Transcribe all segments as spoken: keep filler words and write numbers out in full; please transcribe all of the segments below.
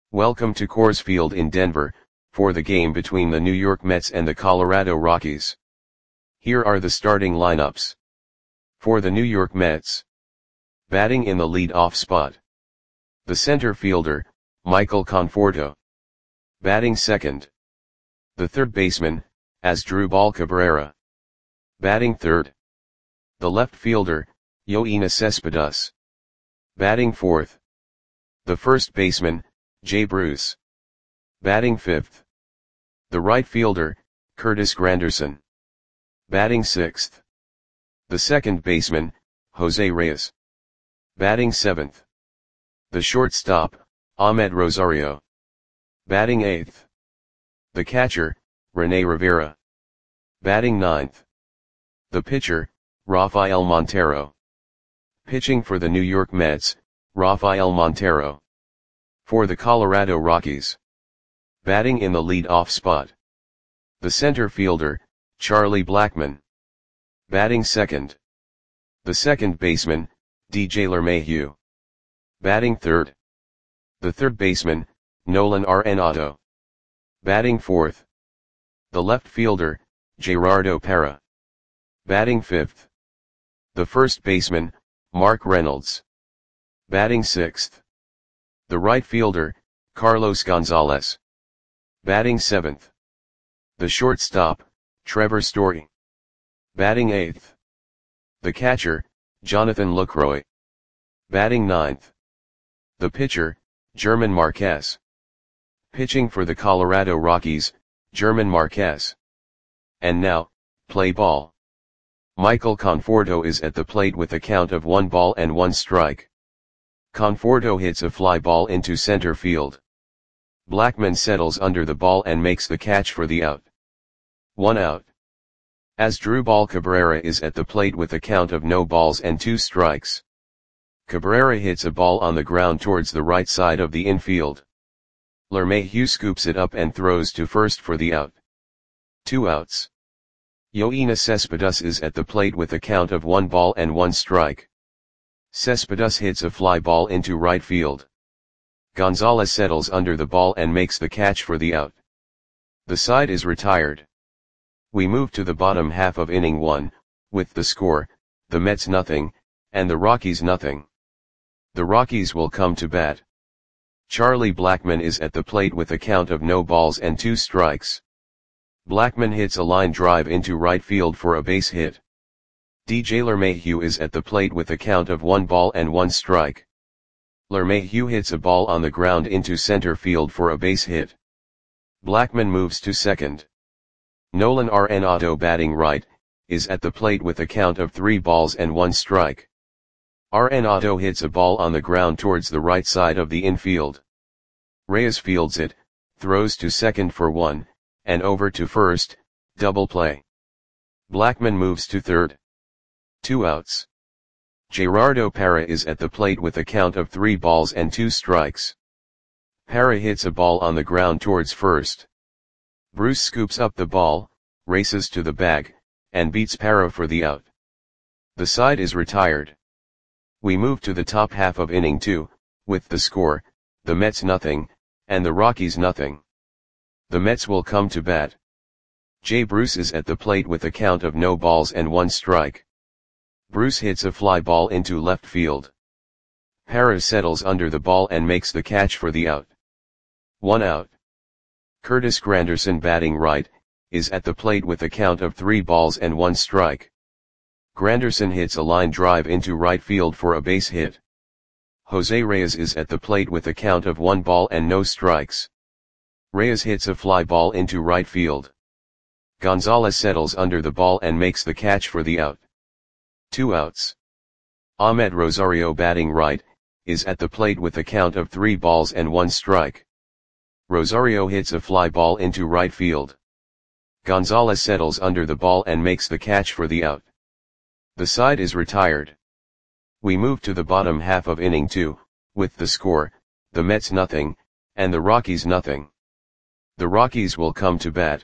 Welcome to Coors Field in Denver, for the game between the New York Mets and the Colorado Rockies. Here are the starting lineups. For the New York Mets. Batting in the lead-off spot. The center fielder, Michael Conforto. Batting second. The third baseman, Asdrubal Cabrera. Batting third. The left fielder, Yoenis Cespedes. Batting fourth. The first baseman, Jay Bruce. Batting fifth. The right fielder, Curtis Granderson. Batting sixth. The second baseman, Jose Reyes. Batting seventh. The shortstop, Ahmed Rosario. Batting eighth. The catcher, Rene Rivera. Batting ninth. The pitcher, Rafael Montero. Pitching for the New York Mets, Rafael Montero. For the Colorado Rockies. Batting in the lead-off spot. The center fielder, Charlie Blackmon. Batting second. The second baseman, D J LeMahieu. Batting third. The third baseman, Nolan Arenado. Batting fourth. The left fielder, Gerardo Parra. Batting fifth. The first baseman, Mark Reynolds. Batting sixth. The right fielder, Carlos Gonzalez. Batting seventh. The shortstop, Trevor Story. Batting eighth. The catcher, Jonathan Lucroy. Batting ninth. The pitcher, German Marquez. Pitching for the Colorado Rockies, German Marquez. And now, play ball. Michael Conforto is at the plate with a count of one ball and one strike. Conforto hits a fly ball into center field. Blackmon settles under the ball and makes the catch for the out. One out. Asdrubal Cabrera is at the plate with a count of no balls and two strikes. Cabrera hits a ball on the ground towards the right side of the infield. LeMahieu scoops it up and throws to first for the out. Two outs. Yoenis Cespedes is at the plate with a count of one ball and one strike. Cespedes hits a fly ball into right field. Gonzalez settles under the ball and makes the catch for the out. The side is retired. We move to the bottom half of inning one, with the score, the Mets nothing, and the Rockies nothing. The Rockies will come to bat. Charlie Blackmon is at the plate with a count of no balls and two strikes. Blackmon hits a line drive into right field for a base hit. D J LeMahieu is at the plate with a count of one ball and one strike. LeMahieu hits a ball on the ground into center field for a base hit. Blackmon moves to second. Nolan Arenado, batting right, is at the plate with a count of three balls and one strike. Arenado hits a ball on the ground towards the right side of the infield. Reyes fields it, throws to second for one, and over to first, double play. Blackmon moves to third. Two outs. Gerardo Parra is at the plate with a count of three balls and two strikes. Parra hits a ball on the ground towards first. Bruce scoops up the ball, races to the bag, and beats Parra for the out. The side is retired. We move to the top half of inning two, with the score, the Mets nothing, and the Rockies nothing. The Mets will come to bat. Jay Bruce is at the plate with a count of no balls and one strike. Bruce hits a fly ball into left field. Parra settles under the ball and makes the catch for the out. One out. Curtis Granderson, batting right, is at the plate with a count of three balls and one strike. Granderson hits a line drive into right field for a base hit. Jose Reyes is at the plate with a count of one ball and no strikes. Reyes hits a fly ball into right field. Gonzalez settles under the ball and makes the catch for the out. Two outs. Ahmed Rosario, batting right, is at the plate with a count of three balls and one strike. Rosario hits a fly ball into right field. Gonzalez settles under the ball and makes the catch for the out. The side is retired. We move to the bottom half of inning two, with the score, the Mets nothing, and the Rockies nothing. The Rockies will come to bat.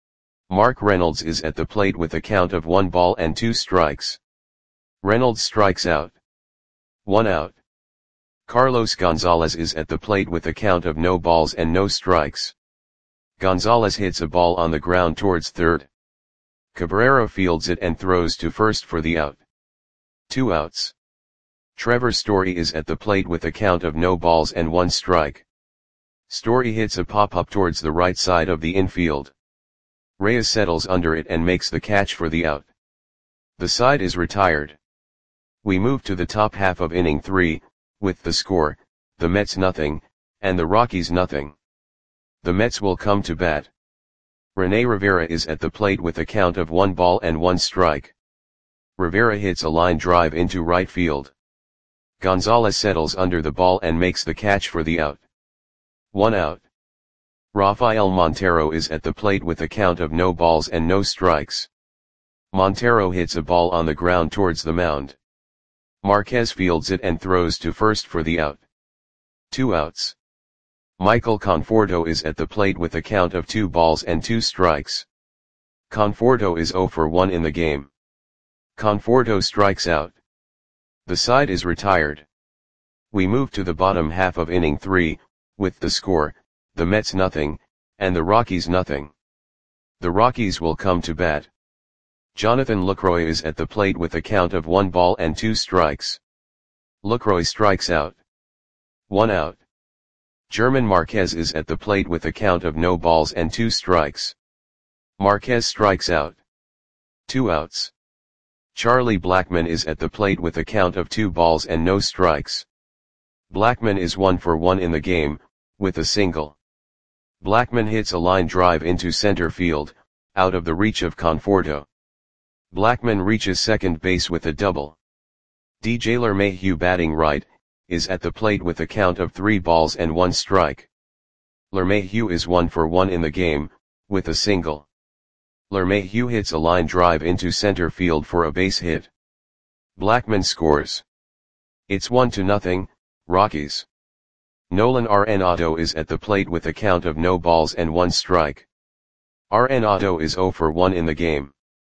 Mark Reynolds is at the plate with a count of one ball and two strikes. Reynolds strikes out. One out. Carlos Gonzalez is at the plate with a count of no balls and no strikes. Gonzalez hits a ball on the ground towards third. Cabrera fields it and throws to first for the out. Two outs. Trevor Story is at the plate with a count of no balls and one strike. Story hits a pop-up towards the right side of the infield. Reyes settles under it and makes the catch for the out. The side is retired. We move to the top half of inning three, with the score, the Mets nothing, and the Rockies nothing. The Mets will come to bat. Rene Rivera is at the plate with a count of one ball and one strike. Rivera hits a line drive into right field. Gonzalez settles under the ball and makes the catch for the out. One out. Rafael Montero is at the plate with a count of no balls and no strikes. Montero hits a ball on the ground towards the mound. Marquez fields it and throws to first for the out. Two outs. Michael Conforto is at the plate with a count of two balls and two strikes. Conforto is zero for one in the game. Conforto strikes out. The side is retired. We move to the bottom half of inning three, with the score, the Mets nothing, and the Rockies nothing. The Rockies will come to bat. Jonathan Lucroy is at the plate with a count of one ball and two strikes. Lucroy strikes out. One out. German Marquez is at the plate with a count of no balls and two strikes. Marquez strikes out. Two outs. Charlie Blackmon is at the plate with a count of two balls and no strikes. Blackmon is one for one in the game, with a single. Blackmon hits a line drive into center field, out of the reach of Conforto. Blackmon reaches second base with a double. D J LeMahieu, batting right, is at the plate with a count of three balls and one strike. LeMahieu is one for one in the game, with a single. LeMahieu hits a line drive into center field for a base hit. Blackmon scores. It's one to nothing, Rockies. Nolan Arenado is at the plate with a count of no balls and one strike. Arenado is zero for one in the game.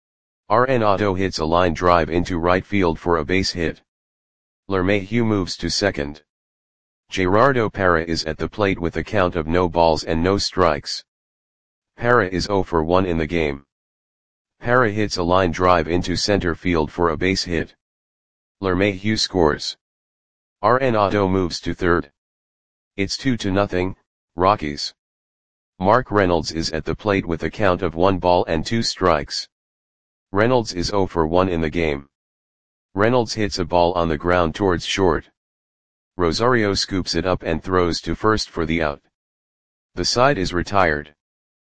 Arenado hits a line drive into right field for a base hit. LeMahieu moves to second. Gerardo Parra is at the plate with a count of no balls and no strikes. Parra is zero for one in the game. Parra hits a line drive into center field for a base hit. LeMahieu scores. Arenado moves to third. It's two to nothing, Rockies. Mark Reynolds is at the plate with a count of one ball and two strikes. Reynolds is zero for one in the game. Reynolds hits a ball on the ground towards short. Rosario scoops it up and throws to first for the out. The side is retired.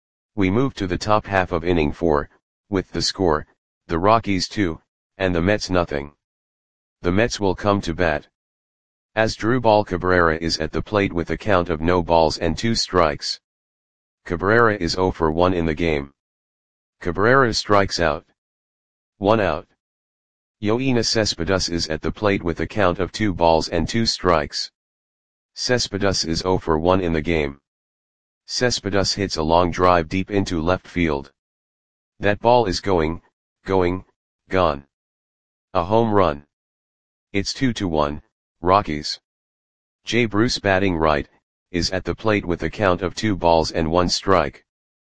We move to the top half of inning four, with the score, the Rockies two, and the Mets nothing. The Mets will come to bat. Asdrubal Cabrera is at the plate with a count of no balls and two strikes. Cabrera is zero for one in the game. Cabrera strikes out. One out. Yoenis Cespedes is at the plate with a count of two balls and two strikes. Cespedes is zero for one in the game. Cespedes hits a long drive deep into left field. That ball is going, going, gone. A home run. It's two to one, Rockies. Jay Bruce, batting right, is at the plate with a count of two balls and one strike.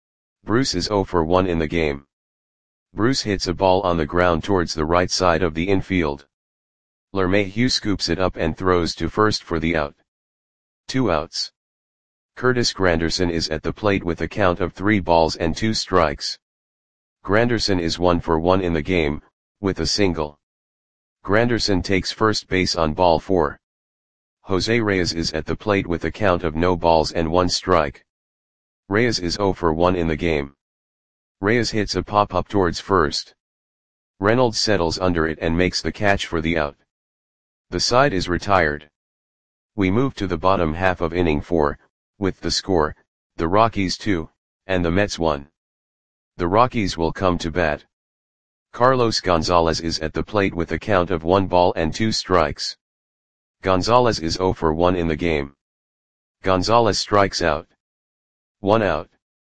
Bruce is zero for one in the game. Bruce hits a ball on the ground towards the right side of the infield. LeMahieu scoops it up and throws to first for the out. Two outs. Curtis Granderson is at the plate with a count of three balls and two strikes. Granderson is one for one in the game, with a single. Granderson takes first base on ball four. Jose Reyes is at the plate with a count of no balls and one strike. Reyes is zero for one in the game. Reyes hits a pop-up towards first. Reynolds settles under it and makes the catch for the out. The side is retired. We move to the bottom half of inning four, with the score, the Rockies two, and the Mets one. The Rockies will come to bat. Carlos Gonzalez is at the plate with a count of one ball and two strikes. Gonzalez is zero for one in the game. Gonzalez strikes out. One out.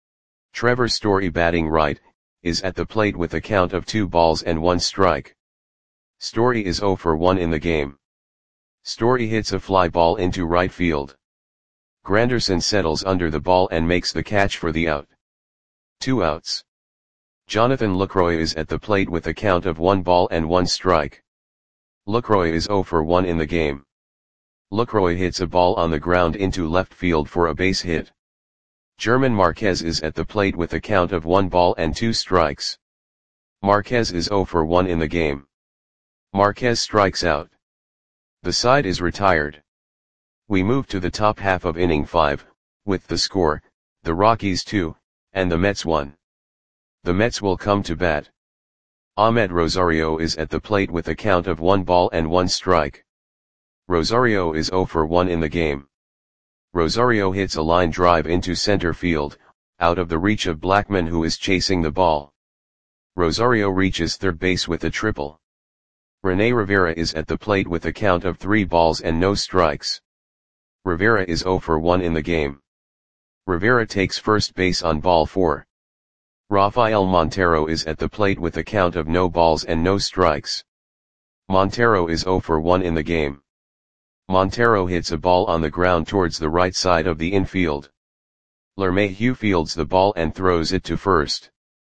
Trevor Story, batting right, is at the plate with a count of two balls and one strike. Story is zero for one in the game. Story hits a fly ball into right field. Granderson settles under the ball and makes the catch for the out. Two outs. Jonathan Lucroy is at the plate with a count of one ball and one strike. Lucroy is zero for one in the game. Lucroy hits a ball on the ground into left field for a base hit. German Marquez is at the plate with a count of one ball and two strikes. Marquez is zero for one in the game. Marquez strikes out. The side is retired. We move to the top half of inning five, with the score, the Rockies two, and the Mets one. The Mets will come to bat. Ahmed Rosario is at the plate with a count of one ball and one strike. Rosario is zero for one in the game. Rosario hits a line drive into center field, out of the reach of Blackmon, who is chasing the ball. Rosario reaches third base with a triple. Rene Rivera is at the plate with a count of three balls and no strikes. Rivera is zero for one in the game. Rivera takes first base on ball four. Rafael Montero is at the plate with a count of no balls and no strikes. Montero is zero for one in the game. Montero hits a ball on the ground towards the right side of the infield. LeMahieu fields the ball and throws it to first.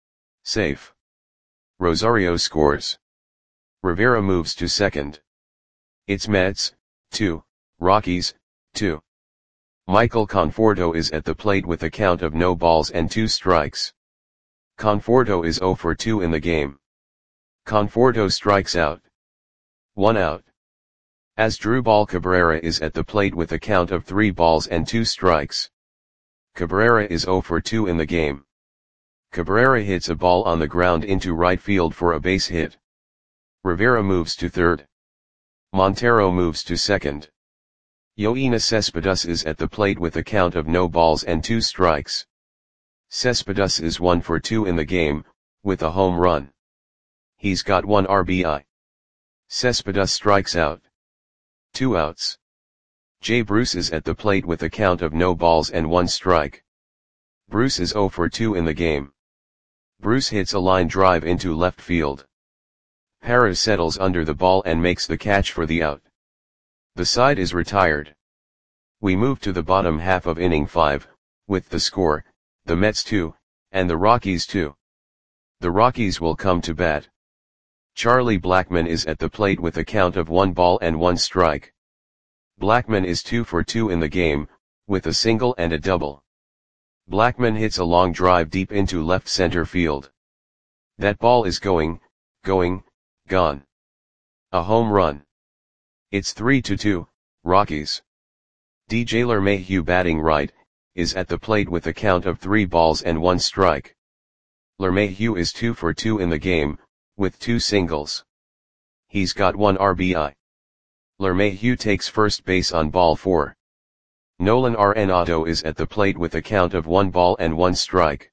Safe. Rosario scores. Rivera moves to second. It's Mets, two, Rockies, two. Michael Conforto is at the plate with a count of no balls and two strikes. Conforto is zero for two in the game. Conforto strikes out. One out. Asdrubal Cabrera is at the plate with a count of three balls and two strikes. Cabrera is zero for two in the game. Cabrera hits a ball on the ground into right field for a base hit. Rivera moves to third. Montero moves to second. Yoenis Cespedes is at the plate with a count of no balls and two strikes. Cespedes is one for two in the game, with a home run. He's got one R B I. Cespedes strikes out. Two outs. Jay Bruce is at the plate with a count of no balls and one strike. Bruce is zero for two in the game. Bruce hits a line drive into left field. Perez settles under the ball and makes the catch for the out. The side is retired. We move to the bottom half of inning five, with the score, the Mets two, and the Rockies two. The Rockies will come to bat. Charlie Blackmon is at the plate with a count of one ball and one strike. Blackmon is two for two in the game, with a single and a double. Blackmon hits a long drive deep into left center field. That ball is going, going, gone. A home run. It's three to two, Rockies. D J LeMahieu, batting right, is at the plate with a count of three balls and one strike. LeMahieu is two for two in the game, with two singles. He's got one R B I. LeMahieu takes first base on ball four. Nolan Arenado is at the plate with a count of one ball and one strike.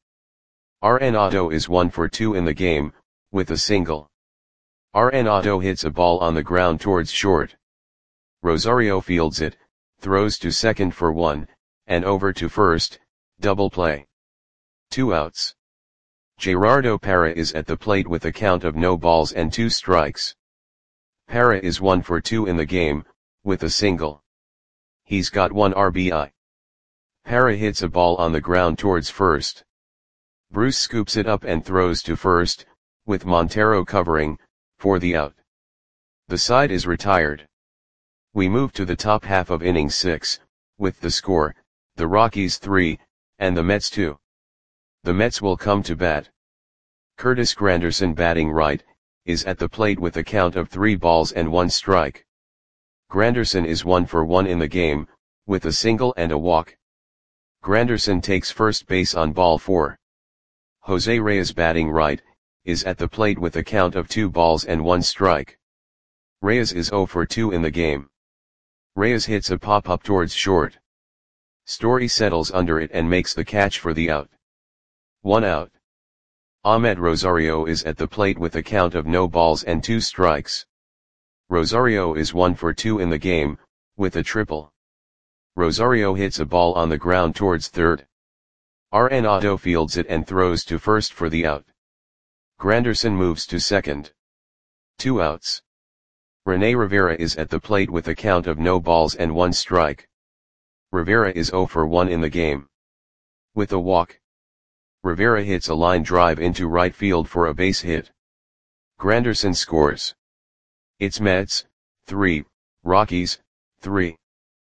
Arenado is one for two in the game, with a single. Arenado hits a ball on the ground towards short. Rosario fields it, throws to second for one, and over to first, double play. Two outs. Gerardo Parra is at the plate with a count of no balls and two strikes. Parra is one for two in the game, with a single. He's got one R B I. Parra hits a ball on the ground towards first. Bruce scoops it up and throws to first, with Montero covering, for the out. The side is retired. We move to the top half of inning six, with the score, the Rockies three, and the Mets two. The Mets will come to bat. Curtis Granderson, batting right, is at the plate with a count of three balls and one strike. Granderson is one for one in the game, with a single and a walk. Granderson takes first base on ball four. Jose Reyes, batting right, is at the plate with a count of two balls and one strike. Reyes is zero for two in the game. Reyes hits a pop-up towards short. Story settles under it and makes the catch for the out. One out. Ahmed Rosario is at the plate with a count of no balls and two strikes. Rosario is one for two in the game, with a triple. Rosario hits a ball on the ground towards third. Arenado fields it and throws to first for the out. Granderson moves to second. Two outs. Rene Rivera is at the plate with a count of no balls and one strike. Rivera is zero for one in the game. With a walk, Rivera hits a line drive into right field for a base hit. Granderson scores. It's Mets, three, Rockies, three.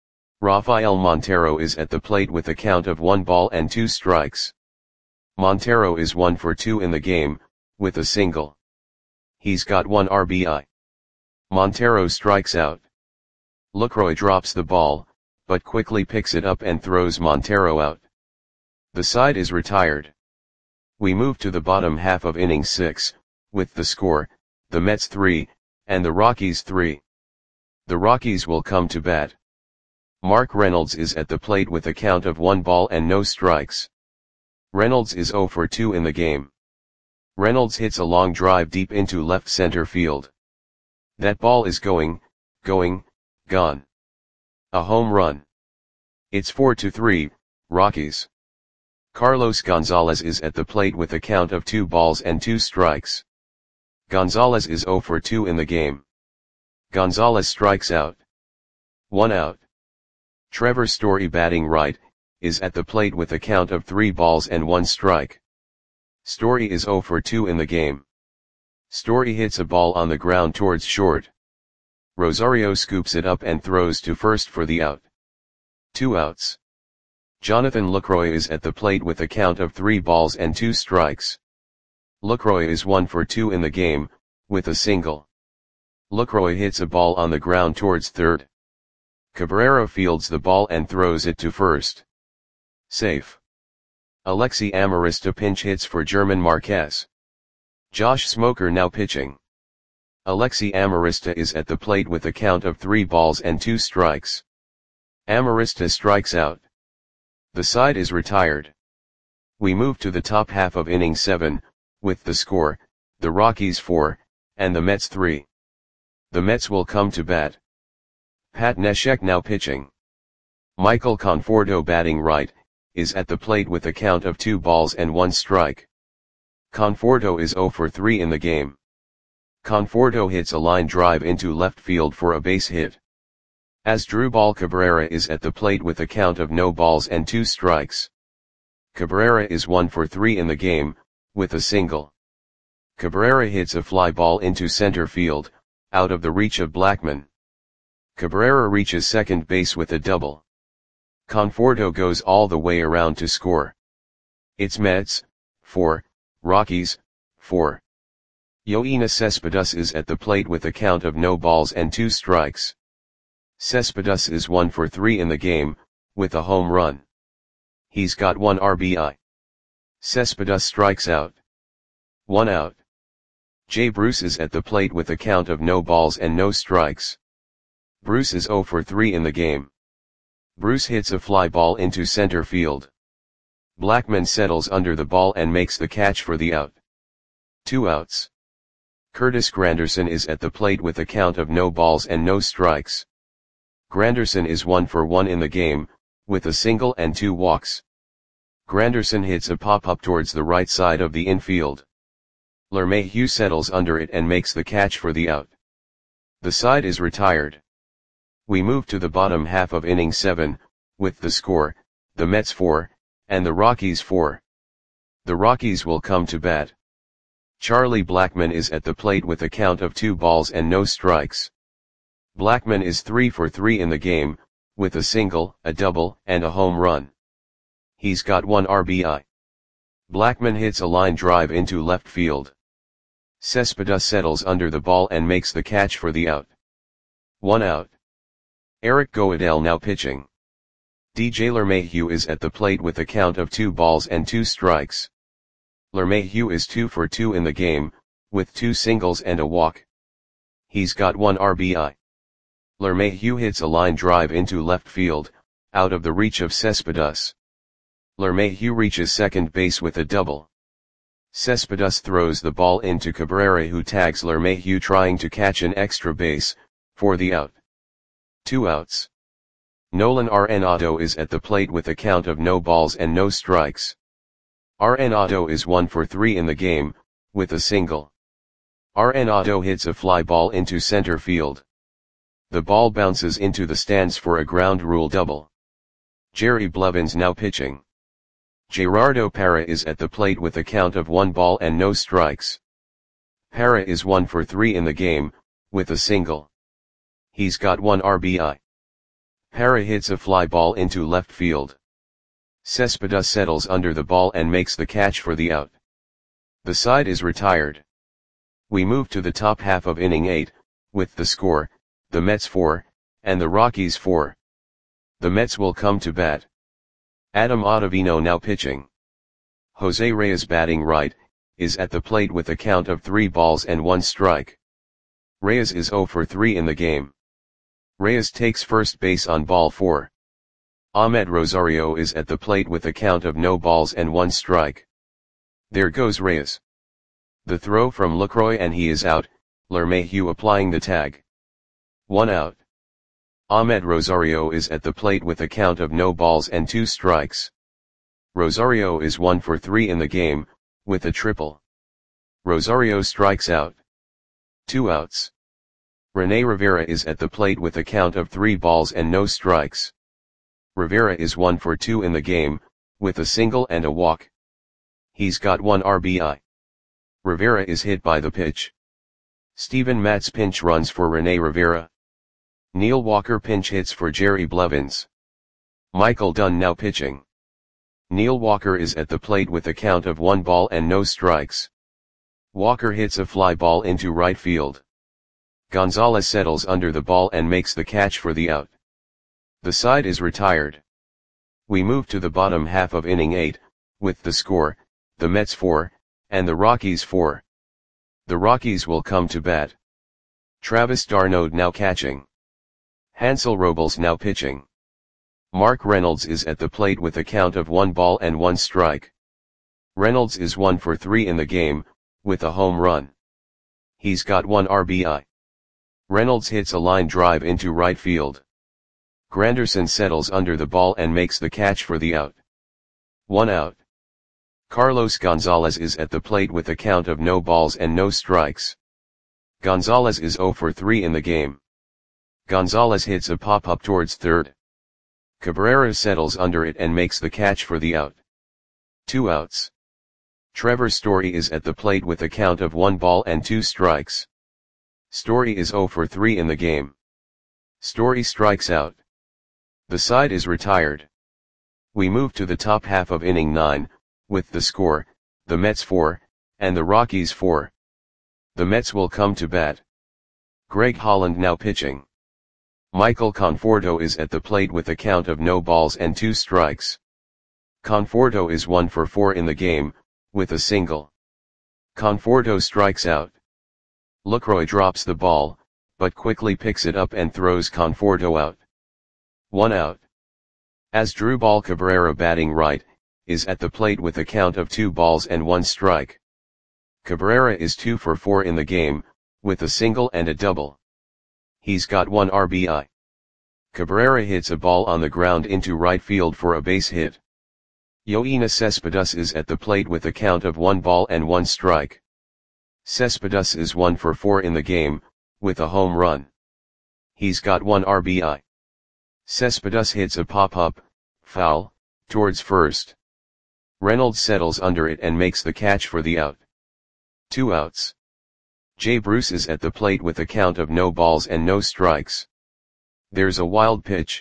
Rafael Montero is at the plate with a count of one ball and two strikes. Montero is one for two in the game, with a single. He's got one R B I. Montero strikes out. Lucroy drops the ball, but quickly picks it up and throws Montero out. The side is retired. We move to the bottom half of inning six, with the score, the Mets three, and the Rockies three. The Rockies will come to bat. Mark Reynolds is at the plate with a count of one ball and no strikes. Reynolds is zero for two in the game. Reynolds hits a long drive deep into left center field. That ball is going, going, gone. A home run. It's four to three, Rockies. Carlos Gonzalez is at the plate with a count of two balls and two strikes. Gonzalez is zero for two in the game. Gonzalez strikes out. One out. Trevor Story, batting right, is at the plate with a count of three balls and one strike. Story is zero for two in the game. Story hits a ball on the ground towards short. Rosario scoops it up and throws to first for the out. Two outs. Jonathan Lucroy is at the plate with a count of three balls and two strikes. Lucroy is one for two in the game, with a single. Lucroy hits a ball on the ground towards third. Cabrera fields the ball and throws it to first. Safe. Alexi Amarista pinch hits for German Marquez. Josh Smoker now pitching. Alexi Amarista is at the plate with a count of three balls and two strikes. Amarista strikes out. The side is retired. We move to the top half of inning seven, with the score, the Rockies four, and the Mets three. The Mets will come to bat. Pat Neshek now pitching. Michael Conforto, batting right, is at the plate with a count of two balls and one strike. Conforto is zero for three in the game. Conforto hits a line drive into left field for a base hit. Asdrubal Cabrera is at the plate with a count of no balls and two strikes. Cabrera is one for three in the game, with a single. Cabrera hits a fly ball into center field, out of the reach of Blackmon. Cabrera reaches second base with a double. Conforto goes all the way around to score. It's Mets, four, Rockies, four. Yoenis Cespedes is at the plate with a count of no balls and two strikes. Cespedes is one for three in the game, with a home run. He's got one R B I. Cespedes strikes out. One out. Jay Bruce is at the plate with a count of no balls and no strikes. Bruce is zero for three in the game. Bruce hits a fly ball into center field. Blackmon settles under the ball and makes the catch for the out. Two outs. Curtis Granderson is at the plate with a count of no balls and no strikes. Granderson is one for one in the game, with a single and two walks. Granderson hits a pop-up towards the right side of the infield. LeMahieu settles under it and makes the catch for the out. The side is retired. We move to the bottom half of inning seven, with the score, the Mets four, and the Rockies four. The Rockies will come to bat. Charlie Blackmon is at the plate with a count of two balls and no strikes. Blackmon is three for three in the game, with a single, a double, and a home run. He's got one R B I. Blackmon hits a line drive into left field. Cespedes settles under the ball and makes the catch for the out. One out. Eric Goodell now pitching. D J LeMahieu is at the plate with a count of two balls and two strikes. LeMahieu is two for two in the game, with two singles and a walk. He's got one R B I. LeMahieu hits a line drive into left field, out of the reach of Cespedes. LeMahieu reaches second base with a double. Cespedes throws the ball into Cabrera, who tags LeMahieu trying to catch an extra base, for the out. Two outs. Nolan Arenado is at the plate with a count of no balls and no strikes. Arenado is one for three in the game, with a single. Arenado hits a fly ball into center field. The ball bounces into the stands for a ground rule double. Jerry Blevins now pitching. Gerardo Parra is at the plate with a count of one ball and no strikes. Parra is one for three in the game, with a single. He's got one R B I. Parra hits a fly ball into left field. Cespedes settles under the ball and makes the catch for the out. The side is retired. We move to the top half of inning eight, with the score, the Mets four, and the Rockies four. The Mets will come to bat. Adam Ottavino now pitching. Jose Reyes batting right, is at the plate with a count of three balls and one strike. Reyes is zero for three in the game. Reyes takes first base on ball four. Ahmed Rosario is at the plate with a count of no balls and one strike. There goes Reyes. The throw from Lucroy and he is out, LeMahieu applying the tag. One out. Ahmed Rosario is at the plate with a count of no balls and two strikes. Rosario is one for three in the game, with a triple. Rosario strikes out. Two outs. Rene Rivera is at the plate with a count of three balls and no strikes. Rivera is one for two in the game, with a single and a walk. He's got one R B I. Rivera is hit by the pitch. Steven Matz pinch runs for Rene Rivera. Neil Walker pinch hits for Jerry Blevins. Michael Dunn now pitching. Neil Walker is at the plate with a count of one ball and no strikes. Walker hits a fly ball into right field. Gonzalez settles under the ball and makes the catch for the out. The side is retired. We move to the bottom half of inning eight, with the score, the Mets four, and the Rockies four. The Rockies will come to bat. Travis d'Arnaud now catching. Hansel Robles now pitching. Mark Reynolds is at the plate with a count of one ball and one strike. Reynolds is one for three in the game, with a home run. He's got one R B I. Reynolds hits a line drive into right field. Granderson settles under the ball and makes the catch for the out. One out. Carlos Gonzalez is at the plate with a count of no balls and no strikes. Gonzalez is zero for three in the game. Gonzalez hits a pop-up towards third. Cabrera settles under it and makes the catch for the out. Two outs. Trevor Story is at the plate with a count of one ball and two strikes. Story is zero for three in the game. Story strikes out. The side is retired. We move to the top half of inning nine, with the score, the Mets four, and the Rockies four. The Mets will come to bat. Greg Holland now pitching. Michael Conforto is at the plate with a count of no balls and two strikes. Conforto is one for four in the game, with a single. Conforto strikes out. Lucroy drops the ball, but quickly picks it up and throws Conforto out. One out. Asdrubal Cabrera batting right, is at the plate with a count of two balls and one strike. Cabrera is two for four in the game, with a single and a double. He's got one R B I. Cabrera hits a ball on the ground into right field for a base hit. Yoenis Cespedes is at the plate with a count of one ball and one strike. Cespedes is one for four in the game, with a home run. He's got one R B I. Cespedes hits a pop-up, foul, towards first. Reynolds settles under it and makes the catch for the out. Two outs. Jay Bruce is at the plate with a count of no balls and no strikes. There's a wild pitch.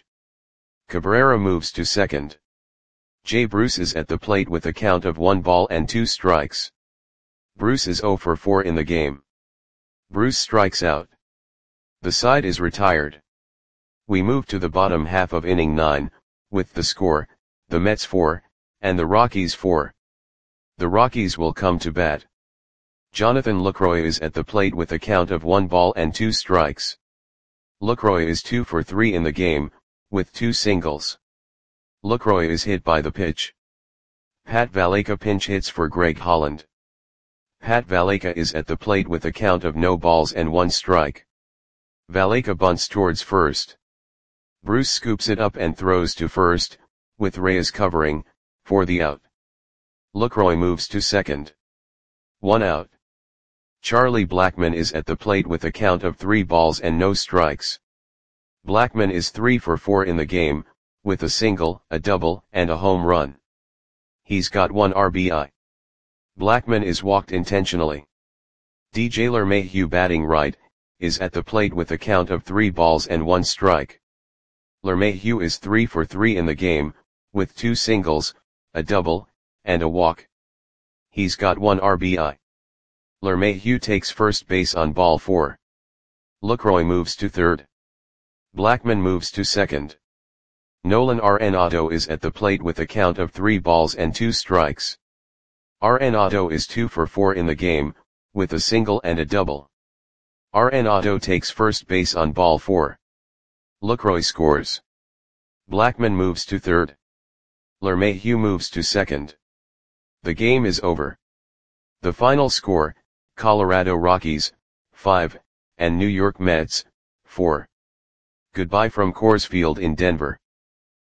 Cabrera moves to second. Jay Bruce is at the plate with a count of one ball and two strikes. Bruce is zero for four in the game. Bruce strikes out. The side is retired. We move to the bottom half of inning nine, with the score, the Mets four, and the Rockies four. The Rockies will come to bat. Jonathan Lucroy is at the plate with a count of one ball and two strikes. Lucroy is two for three in the game, with two singles. Lucroy is hit by the pitch. Pat Valaika pinch hits for Greg Holland. Pat Valaika is at the plate with a count of no balls and one strike. Valaika bunts towards first. Bruce scoops it up and throws to first, with Reyes covering, for the out. Lucroy moves to second. One out. Charlie Blackmon is at the plate with a count of three balls and no strikes. Blackmon is three for four in the game, with a single, a double, and a home run. He's got one R B I. Blackmon is walked intentionally. D J LeMahieu, batting right, is at the plate with a count of three balls and one strike. LeMahieu is three for three in the game, with two singles, a double, and a walk. He's got one R B I. LeMahieu takes first base on ball four. Lucroy moves to third. Blackmon moves to second. Nolan Arenado is at the plate with a count of three balls and two strikes. Arenado is two for four in the game, with a single and a double. Arenado takes first base on ball four. Lucroy scores. Blackmon moves to third. LeMahieu moves to second. The game is over. The final score, Colorado Rockies, five, and New York Mets, four. Goodbye from Coors Field in Denver.